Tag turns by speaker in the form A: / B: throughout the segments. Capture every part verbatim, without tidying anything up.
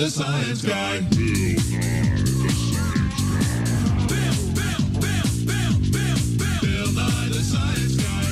A: the Science Guy. Bill Nye the Science Guy.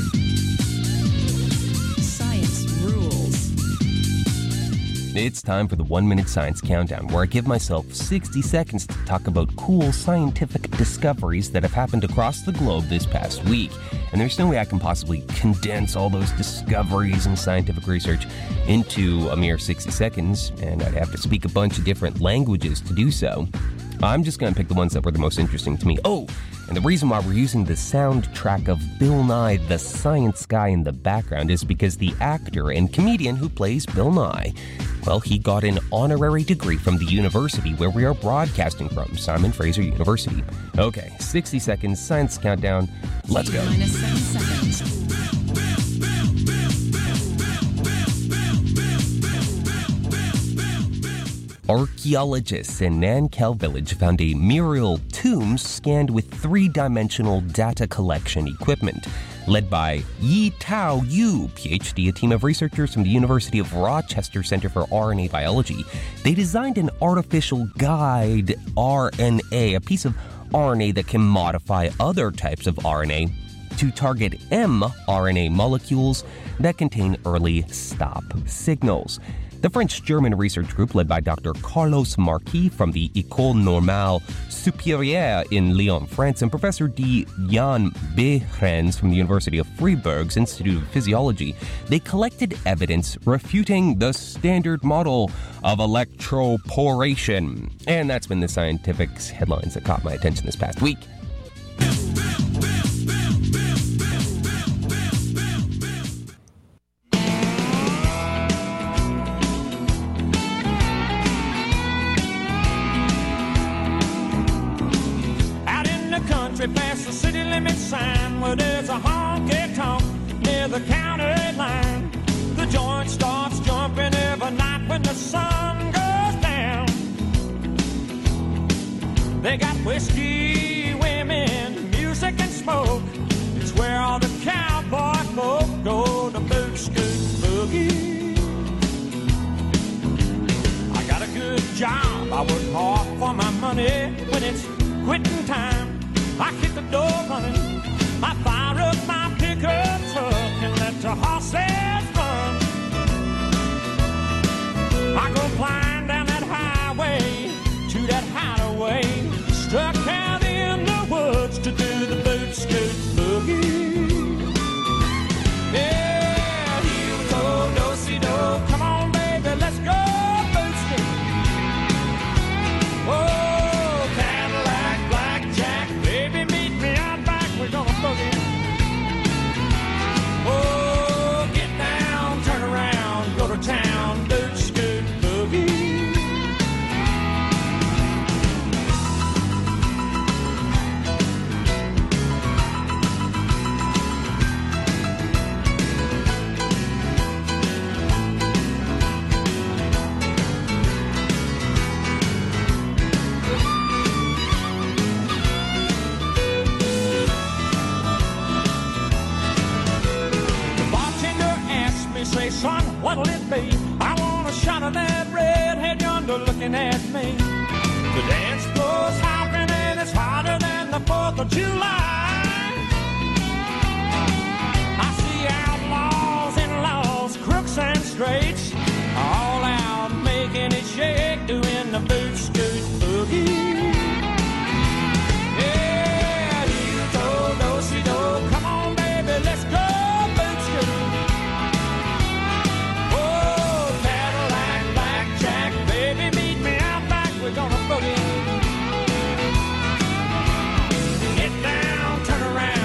B: Science rules.
C: It's time for the One Minute Science Countdown, where I give myself sixty seconds to talk about cool scientific discoveries that have happened across the globe this past week. And there's no way I can possibly condense all those discoveries and scientific research into a mere sixty seconds, and I'd have to speak a bunch of different languages to do so. I'm just going to pick the ones that were the most interesting to me. Oh, and the reason why we're using the soundtrack of Bill Nye the Science Guy in the background is because the actor and comedian who plays Bill Nye, well, he got an honorary degree from the university where we are broadcasting from, Simon Fraser University. Okay, sixty seconds, science countdown. Let's go.
B: Minus seven seconds.
C: Archaeologists in Nankel Village found a mural tomb scanned with three-dimensional data collection equipment. Led by Yi Tao Yu, P H D, a team of researchers from the University of Rochester Center for R N A Biology, they designed an artificial guide R N A, a piece of R N A that can modify other types of R N A to target mRNA molecules that contain early stop signals. The French-German research group led by Doctor Carlos Marquis from the École Normale Supérieure in Lyon, France, and Professor D. Jan Behrens from the University of Freiburg's Institute of Physiology, they collected evidence refuting the standard model of electroporation. And that's been the scientific headlines that caught my attention this past week.
D: Past the city limit sign where there's a honky-tonk near the county line. The joint starts jumping every night when the sun goes down. They got whiskey, women, music and smoke. It's where all the cowboy folk go to boot, scoot, boogie. I got a good job, I work hard for my money. When it's quitting time, I hit the door running, I fire up my pickup truck and let the horses run. I go flying down that highway to that hideaway, stuck out in the woods to do the boot scoot boogie. Yeah, heel toe, do-si-do, come on baby, let's go boot scoot. Oh, oh, get down, turn around, go to town, boot scoot boogie. Say, son, what'll it be? I want a shot of that redhead yonder looking at me. The dance floor's hopping and it's hotter than the fourth of July. I see outlaws and laws, crooks and straights, all out making it shake, doing the boot scoot boogie. Yeah, heel toe, do-si-do, come on baby, let's go.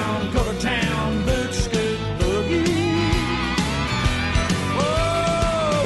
D: Oh,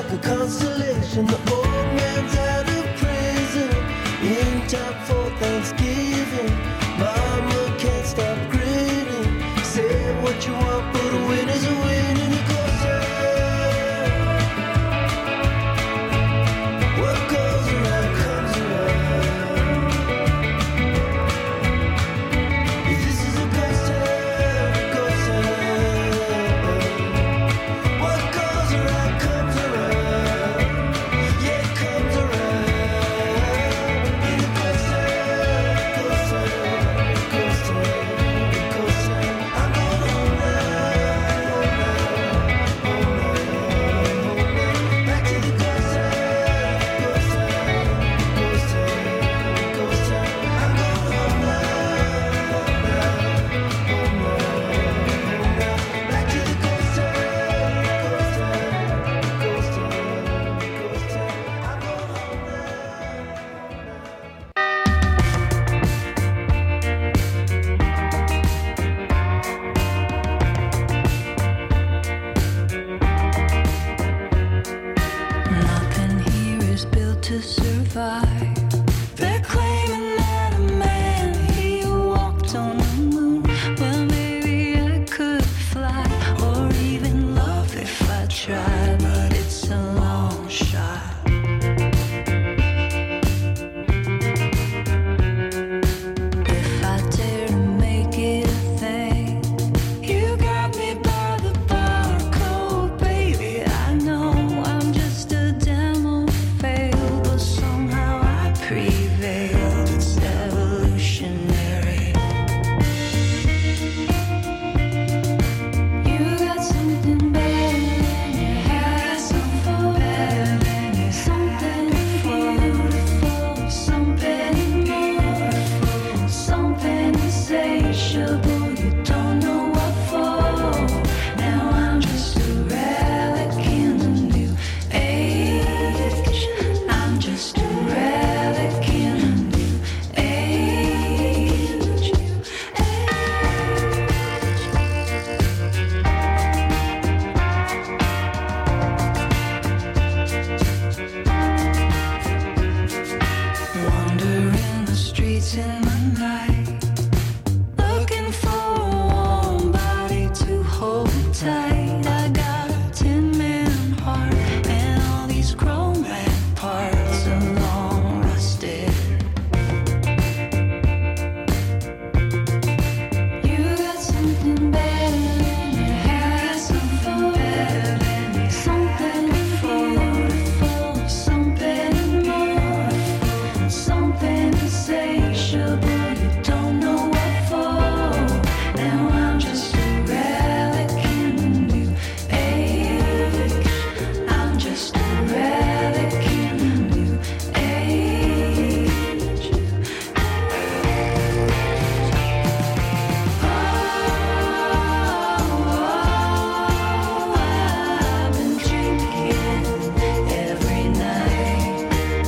E: like a constellation. The old man's out of prison, in time for Thanksgiving. Mama can't stop grinning. Say what you want, but a win is a win, and it goes down. What goes around comes around. If this is a ghost town, it goes down. What goes around comes around. Yeah, it comes around. And it goes down, it goes down, it goes down, it goes down. I'm going home now, home now, home now, home now. Back to the ghost town, ghost town, ghost town, ghost town. I'm going home now, home now, home now, home now. Back to the ghost town, ghost town, ghost town, ghost town. I'm going home now.
F: Nothing here is built to survive. They're claiming that a man he walked on the moon. Well, maybe I could fly or even love if I tried, but it's a long shot. If I dare to make it a thing, you got me by the barcode, baby. I know I'm just a demo fail, but somehow I prevailed. It's evolutionary. You got something better than you had, something better than you, something beautiful, something beautiful, something insatiable. You don't know what for. Now I'm just a relic in a new age. I'm just a relic in a new age. Wandering the streets in the night, looking for a warm body to hold tight. I got a tin man heart, and all these grown man parts are long rusted. You got something better than you had, something better than you, something beautiful, something more, something insatiable. You don't know what for. Now I'm just a relic in a new age. I'm just a relic in a new age. Oh, I've been drinking every night.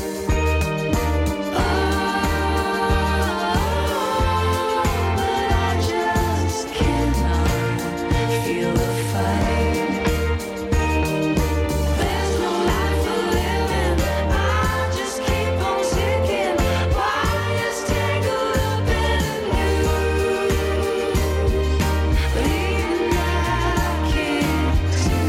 F: But I just cannot feel the fight. There's no life for living. I just keep on ticking. Wires tangled up in the news. But even I can't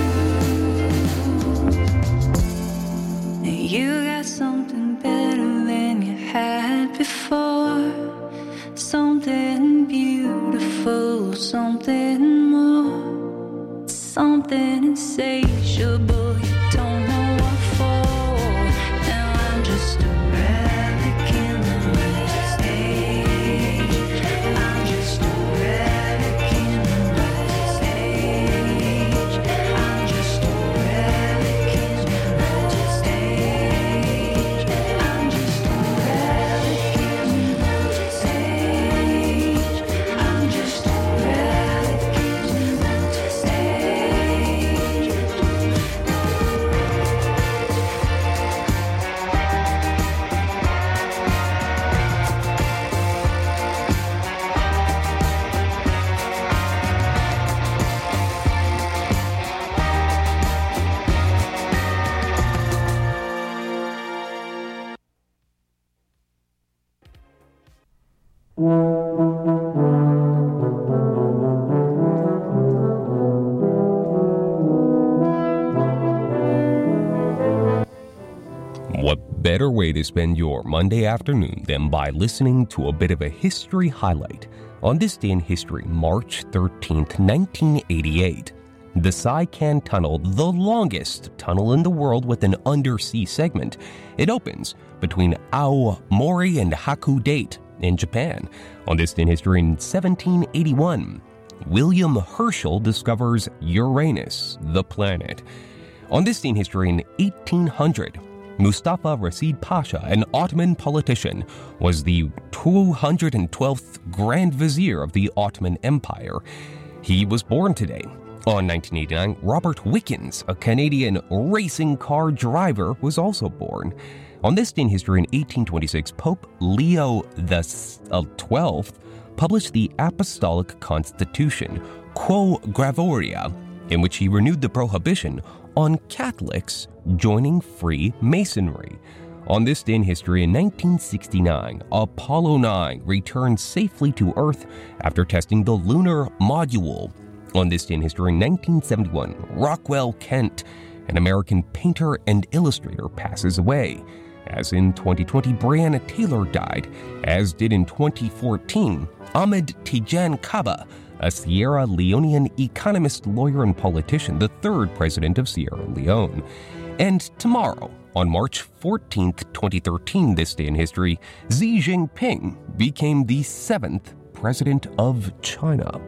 F: choose. You got something better than you had before. Something beautiful, something more, something insatiable. You don't know what for. Now I'm just a relic in the new age. I'm just a relic in the new age. I'm just a relic in the new age. I'm just a relic in the new age. I'm just a relic in the new age.
C: What better way to spend your Monday afternoon than by listening to a bit of a history highlight? On this day in history, March thirteenth, nineteen eighty-eight, the Saikan Tunnel, the longest tunnel in the world with an undersea segment, it opens between Aomori and Hakodate in Japan. On this day in history, in seventeen eighty-one, William Herschel discovers Uranus, the planet. On this day in history, in eighteen hundred, Mustafa Reşid Pasha, an Ottoman politician, was the two hundred twelfth Grand Vizier of the Ottoman Empire. He was born today. On nineteen eighty-nine, Robert Wickens, a Canadian racing car driver, was also born. On this day in history, in eighteen twenty-six, Pope Leo the twelfth published the Apostolic Constitution, Quo Gravoria, in which he renewed the prohibition on Catholics joining Freemasonry. On this day in history, in nineteen sixty-nine, Apollo nine returned safely to Earth after testing the lunar module. On this day in history, in nineteen seventy-one, Rockwell Kent, an American painter and illustrator, passes away. As in twenty twenty, Breonna Taylor died, as did in twenty fourteen, Ahmed Tijan Kaba, a Sierra Leonean economist, lawyer, and politician, the third president of Sierra Leone. And tomorrow, on March fourteenth, twenty thirteen, this day in history, Xi Jinping became the seventh president of China.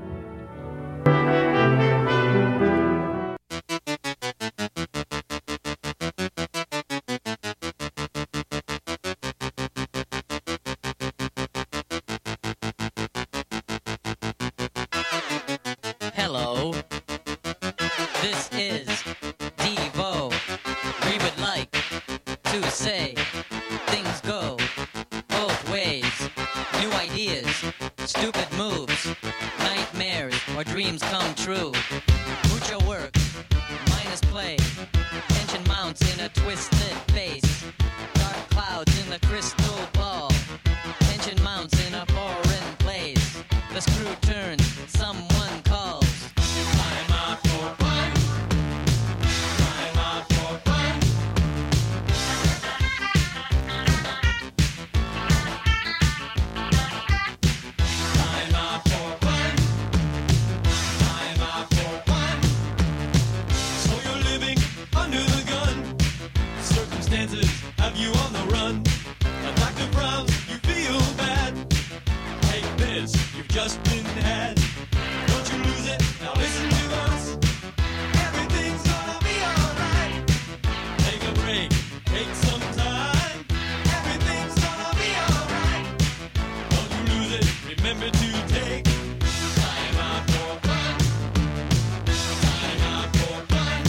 G: Hello, this is Devo. We would like to say things go both ways. New ideas, stupid moves, nightmares or dreams come true. Mucho work, minus play. Tension mounts in a twisted face. Dark clouds in the crystal ball. Tension mounts in a foreign place. The screw turns, someone calls.
A: Time out for fun. Time out for fun. Time out for fun. Time out for fun. So you're living under the gun. Circumstances have you on the run. A doctor frowns, you feel bad. Take this, you've just been had. Don't you lose it, now listen to us. Everything's gonna be alright. Take a break, take some time. Everything's gonna be alright. Don't you lose it, remember to take time out for fun. Time out for fun.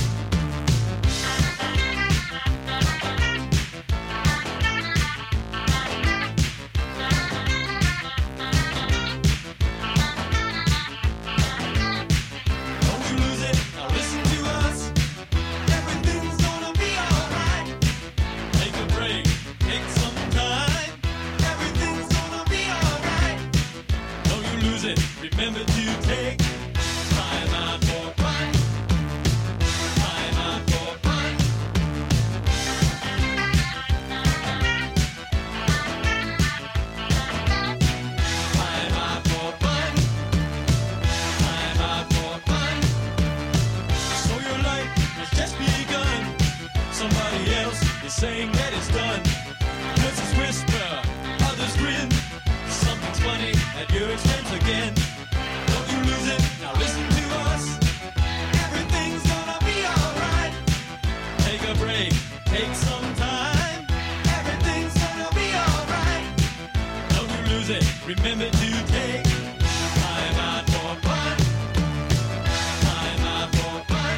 A: Don't you lose it, now listen to us. Everything's gonna be alright. Take a break, take some time. Everything's gonna be alright. Don't you lose it, remember to take time out for fun. Time out for fun. Time out for fun. Time out for fun. So your life has just begun. Somebody else is saying that it's done. Voices whisper, others grin. Something's funny at your expense again. Don't you lose it, now listen to us. Everything's gonna be alright. Take a break, take some time. Everything's gonna be alright. Don't you lose it, remember to take time out for fun. Time out for fun.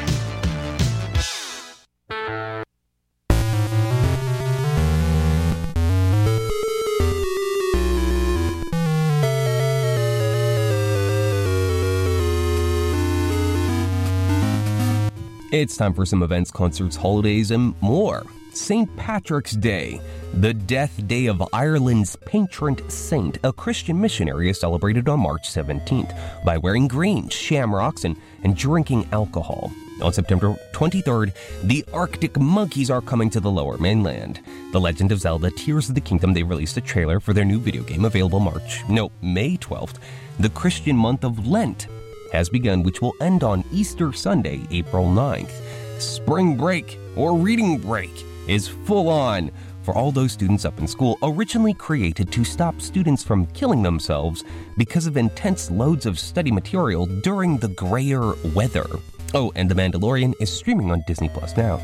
C: It's time for some events, concerts, holidays, and more. Saint Patrick's Day, the death day of Ireland's patron saint. A Christian missionary is celebrated on March seventeenth by wearing green, shamrocks, and, and drinking alcohol. On September twenty-third, the Arctic Monkeys are coming to the Lower Mainland. The Legend of Zelda Tears of the Kingdom, they released a trailer for their new video game available March, no, May twelfth. The Christian month of Lent has begun, which will end on Easter Sunday, April ninth. Spring break, or reading break, is full on for all those students up in school, originally created to stop students from killing themselves because of intense loads of study material during the grayer weather. Oh, and The Mandalorian is streaming on Disney Plus now.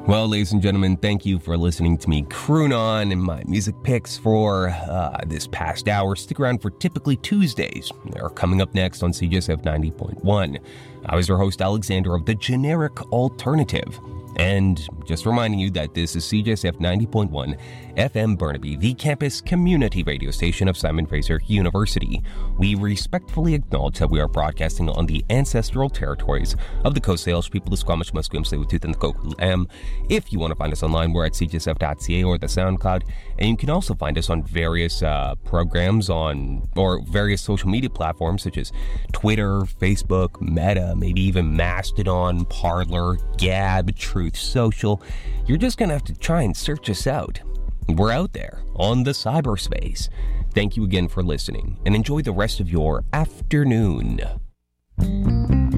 C: Well, ladies and gentlemen, thank you for listening to me croon on and my music picks for uh, this past hour. Stick around for Typically Tuesdays. They're coming up next on C J S F ninety point one. I was your host, Alexander, of The Generic Alternative. And just reminding you that this is C J S F ninety point one F M Burnaby, the campus community radio station of Simon Fraser University. We respectfully acknowledge that we are broadcasting on the ancestral territories of the Coast Salish people, the Squamish, Musqueam, Tsleil-Waututh, and the Coquitlam. If you want to find us online, we're at c j s f dot c a or the SoundCloud, and you can also find us on various uh, programs on or various social media platforms such as Twitter, Facebook, Meta, maybe even Mastodon, Parler, Gab, Truth Social. You're just going to have to try and search us out. We're out there on the cyberspace. Thank you again for listening, and enjoy the rest of your afternoon.